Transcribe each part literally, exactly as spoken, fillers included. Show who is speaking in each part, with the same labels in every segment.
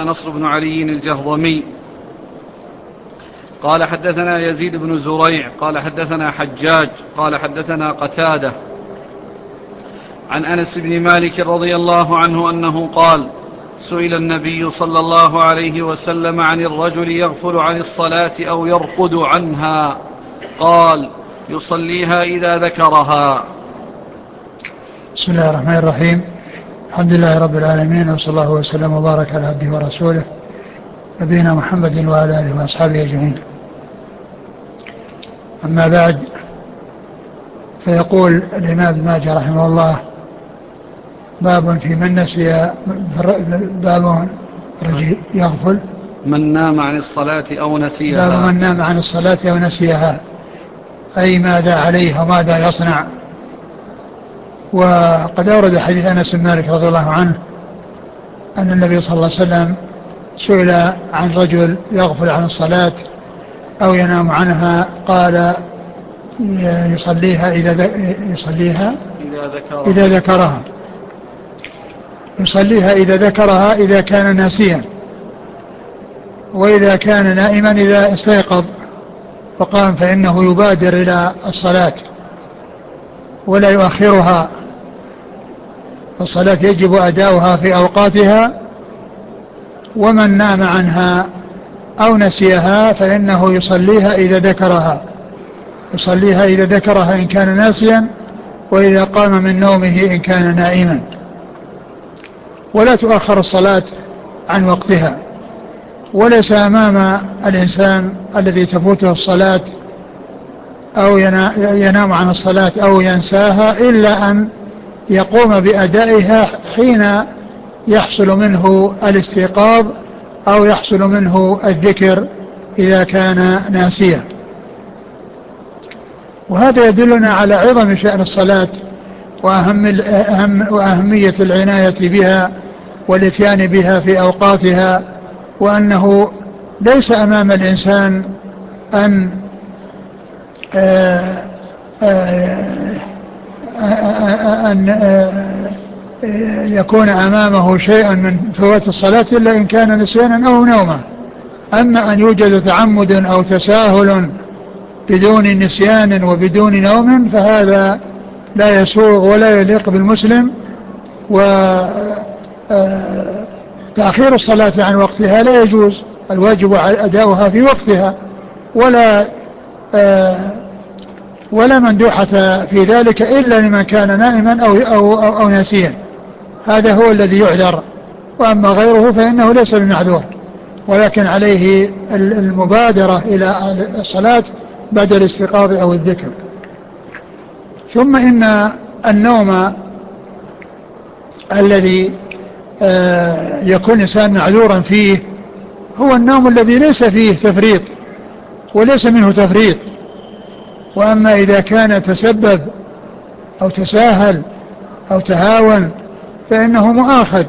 Speaker 1: حدثنا نصر بن علي الجهضمي قال حدثنا يزيد بن زريع قال حدثنا حجاج قال حدثنا قتادة عن أنس بن مالك رضي الله عنه أنه قال: سئل النبي صلى الله عليه وسلم عن الرجل يغفل عن الصلاة أو يرقد عنها، قال: يصليها إذا ذكرها.
Speaker 2: بسم الله الرحمن الرحيم. الحمد لله رب العالمين، وصلى الله وسلم وبارك على عبده ورسوله نبينا محمد وعلى آله وأصحابه أجمعين. أما بعد، فيقول الإمام ابن ماجه رحمه الله: باب في من نسي، باب رجل يغفل
Speaker 1: من نام عن الصلاة أو نسيها.
Speaker 2: باب من نام عن الصلاة أو نسيها، أي ماذا عليه وماذا يصنع. وقد أورد حديث أنس بن مالك رضي الله عنه أن النبي صلى الله عليه وسلم سئل عن رجل يغفل عن الصلاة أو ينام عنها، قال: يصليها إذا يصليها
Speaker 1: إذا ذكرها,
Speaker 2: إذا ذكرها يصليها إذا ذكرها إذا كان ناسيا، وإذا كان نائما إذا استيقظ فقام فإنه يبادر إلى الصلاة ولا يؤخرها، فالصلاة يجب أداؤها في أوقاتها. ومن نام عنها أو نسيها فإنه يصليها إذا ذكرها يصليها إذا ذكرها إن كان ناسيا، وإذا قام من نومه إن كان نائما. ولا تؤخر الصلاة عن وقتها، وليس أمام الإنسان الذي تفوته الصلاة أو ينام عن الصلاة أو ينساها إلا أن يقوم بأدائها حين يحصل منه الاستيقاظ أو يحصل منه الذكر إذا كان ناسيا. وهذا يدلنا على عظم شأن الصلاة وأهم وأهمية العناية بها والاتيان بها في أوقاتها، وأنه ليس أمام الإنسان أن آآ آآ أن يكون أمامه شيء من فوات الصلاة إلا إن كان نسيانا أو نوما. أما أن يوجد تعمد أو تساهل بدون نسيان وبدون نوم فهذا لا يسوغ ولا يليق بالمسلم. وتأخير الصلاة عن وقتها لا يجوز، الواجب أداؤها في وقتها، ولا ولا مندوحة في ذلك إلا لمن كان نائما أو, أو, أو, أو ناسيا، هذا هو الذي يعذر. وأما غيره فإنه ليس بمعذور، ولكن عليه المبادرة إلى الصلاة بعد الاستيقاظ أو الذكر. ثم إن النوم الذي يكون إنسان معذورا فيه هو النوم الذي ليس فيه تفريط وليس منه تفريط. وأما إذا كان تسبب أو تساهل أو تهاون فإنه مؤاخذ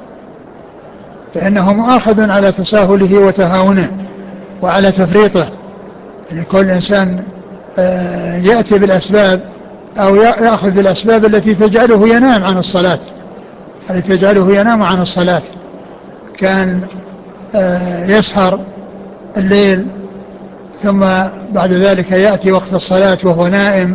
Speaker 2: فإنه مؤاخذ على تساهله وتهاونه وعلى تفريطه. يعني كل إنسان يأتي بالأسباب أو يأخذ بالأسباب التي تجعله ينام عن الصلاة التي تجعله ينام عن الصلاة كان يسهر الليل ثم بعد ذلك يأتي وقت الصلاة وهو نائم،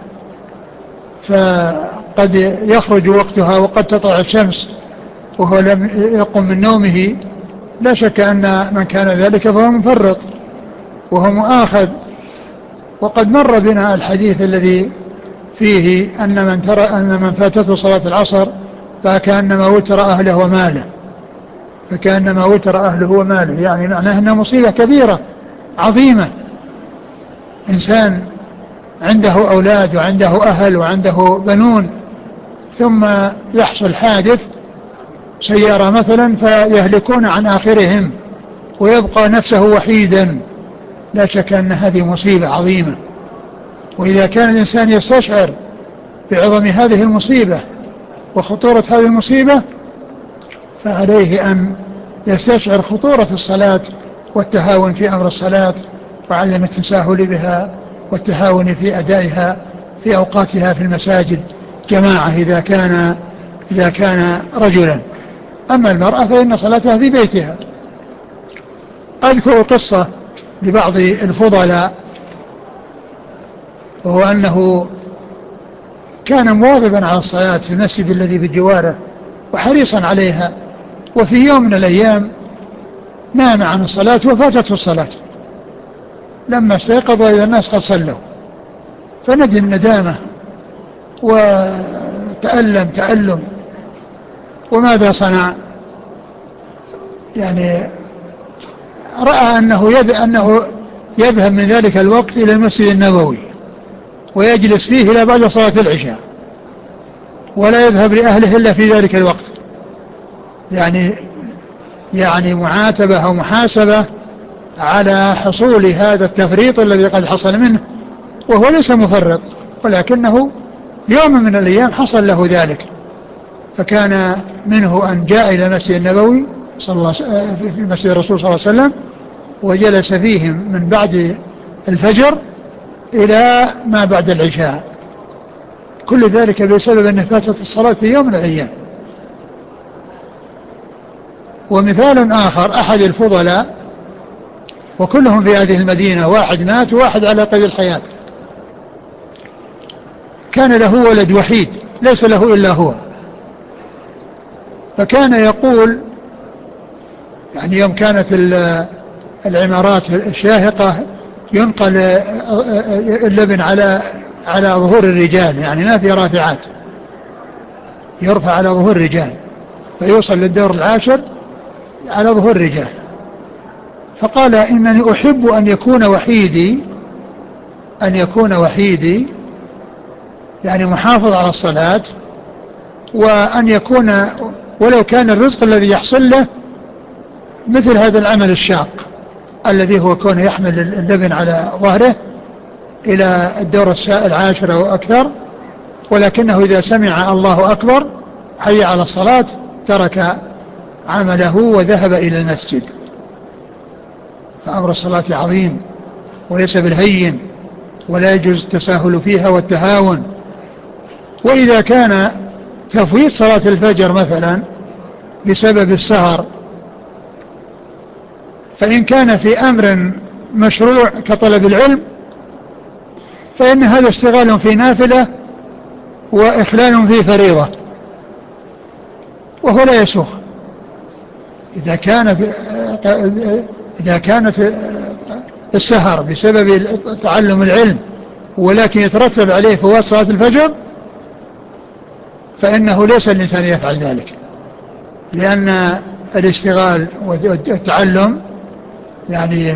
Speaker 2: فقد يخرج وقتها وقد تطلع الشمس وهو لم يقم من نومه. لا شك أن من كان ذلك فهو مفرط وهو مؤاخذ. وقد مر بنا الحديث الذي فيه أن من ترى أن من فاتته صلاة العصر فكأنما وتر أهله وماله فكأنما وتر أهله وماله يعني معناه أنها مصيبة كبيرة عظيمة. إنسان عنده أولاد وعنده أهل وعنده بنون ثم يحصل حادث سيارة مثلا فيهلكون عن آخرهم ويبقى نفسه وحيدا، لا شك أن هذه مصيبة عظيمة. وإذا كان الإنسان يستشعر بعظم هذه المصيبة وخطورة هذه المصيبة فعليه أن يستشعر خطورة الصلاة والتهاون في أمر الصلاة وعدم التساهل بها والتهاون في أدائها في أوقاتها في المساجد جماعة إذا كان إذا كان رجلا. أما المرأة فإن صلاتها في بيتها أذكر قصة لبعض الفضلاء، وهو أنه كان مواظبا على الصلاة في المسجد الذي بجواره وحريصا عليها، وفي يوم من الأيام نام عن الصلاة وفاتته الصلاة. لما استيقظ وإذا الناس قد صلوا فندم ندامة وتألم تألم. وماذا صنع؟ يعني رأى أنه يذهب, أنه يذهب من ذلك الوقت إلى المسجد النبوي ويجلس فيه إلى بعد صلاة العشاء، ولا يذهب لأهله إلا في ذلك الوقت. يعني يعني معاتبة أو محاسبة على حصول هذا التفريط الذي قد حصل منه، وهو ليس مفرط، ولكنه يوم من الأيام حصل له ذلك. فكان منه أن جاء إلى المسجد النبوي صلى الله في مسجد الرسول صلى الله عليه وسلم وجلس فيهم من بعد الفجر إلى ما بعد العشاء، كل ذلك بسبب أن فاتت الصلاة في يوم من الأيام. ومثال آخر أحد الفضلاء، وكلهم في هذه المدينة، واحد مات وواحد على قيد الحياة، كان له ولد وحيد ليس له إلا هو، فكان يقول يعني يوم كانت العمارات الشاهقة ينقل اللبن على على ظهور الرجال، يعني ما في رافعات، يرفع على ظهور الرجال فيوصل للدور العاشر على ظهور الرجال. فقال إنني أحب أن يكون وحيدي أن يكون وحيدي يعني محافظ على الصلاة، وأن يكون ولو كان الرزق الذي يحصل له مثل هذا العمل الشاق الذي هو كونه يحمل اللبن على ظهره إلى الدور العاشر أو أكثر، ولكنه إذا سمع الله أكبر حي على الصلاة ترك عمله وذهب إلى المسجد. فأمر الصلاة عظيم وليس بالهين، ولا يجوز التساهل فيها والتهاون. وإذا كان تفويت صلاة الفجر مثلا بسبب السهر، فإن كان في أمر مشروع كطلب العلم فإن هذا اشتغال في نافلة وإخلال في فريضة، وهو لا يسوغ. إذا كانت إذا كانت السهر بسبب تعلم العلم ولكن يترتب عليه فوات صلاة الفجر فإنه ليس الإنسان يفعل ذلك، لأن الاشتغال والتعلم يعني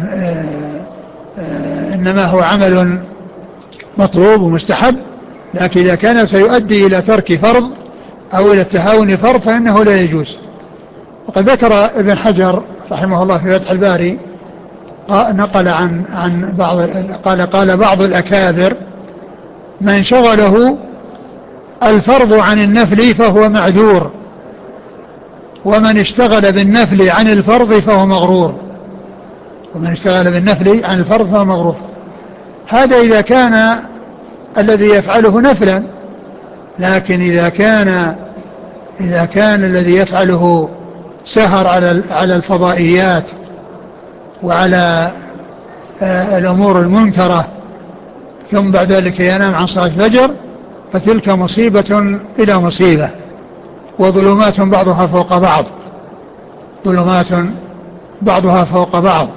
Speaker 2: إنما هو عمل مطلوب ومستحب، لكن إذا كان سيؤدي إلى ترك فرض أو إلى التهاون فرض فإنه لا يجوز. وقد ذكر ابن حجر رحمه الله في فتح الباري نقل عن عن بعض قال قال بعض الأكابر من شغله الفرض عن النفل فهو معذور، ومن اشتغل بالنفل عن الفرض فهو مغرور ومن اشتغل بالنفل عن الفرض فهو مغرور. هذا إذا كان الذي يفعله نفلا، لكن إذا كان إذا كان الذي يفعله سهر على على الفضائيات وعلى الأمور المنكرة ثم بعد ذلك ينام عن صلاة الفجر فتلك مصيبة إلى مصيبة، وظلمات بعضها فوق بعض ظلمات بعضها فوق بعض.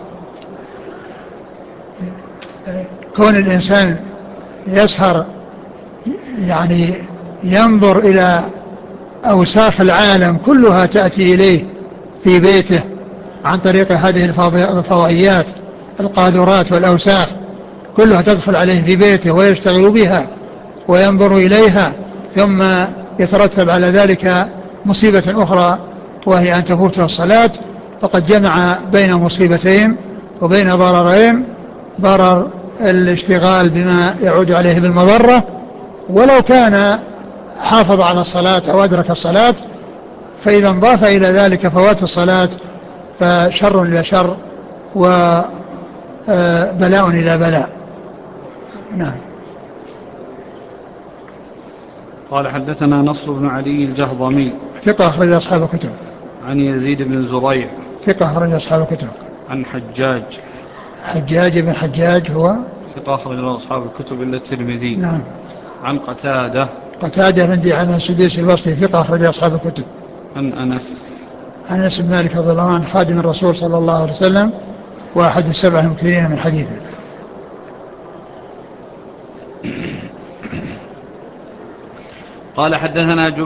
Speaker 2: كون الإنسان يسهر يعني ينظر إلى أوساخ العالم كلها تأتي إليه في بيته عن طريق هذه الفضائيات القاذورات والأوساخ، كلها تدخل عليه في بيته ويشتغل بها وينظر إليها، ثم يترتب على ذلك مصيبة أخرى وهي أن تفوته الصلاة، فقد جمع بين مصيبتين وبين ضررين: ضرر الاشتغال بما يعود عليه بالمضرة، ولو كان حافظ على الصلاة أو أدرك الصلاة، فإذا انضاف إلى ذلك فوات الصلاة فشر إلى شر وبلاء إلى بلاء. نعم.
Speaker 1: قال حدثنا نصر بن علي الجهضمي
Speaker 2: ثقة أخرج أصحاب الكتب.
Speaker 1: عن يزيد بن زريع
Speaker 2: ثقة أخرج أصحاب الكتب.
Speaker 1: عن حجاج.
Speaker 2: حجاج بن حجاج هو
Speaker 1: ثقة أخرج له أصحاب الكتب إلا الترمذي.
Speaker 2: نعم.
Speaker 1: عن قتادة.
Speaker 2: قتادة بن دعامة السدوسي البصري ثقة أخرج أصحاب الكتب.
Speaker 1: عن أنس.
Speaker 2: أنس بن مالك رضي الله عنه خادم الرسول صلى الله عليه وسلم وأحد السبعة المكثرين من حديثه.
Speaker 1: قال حدثنا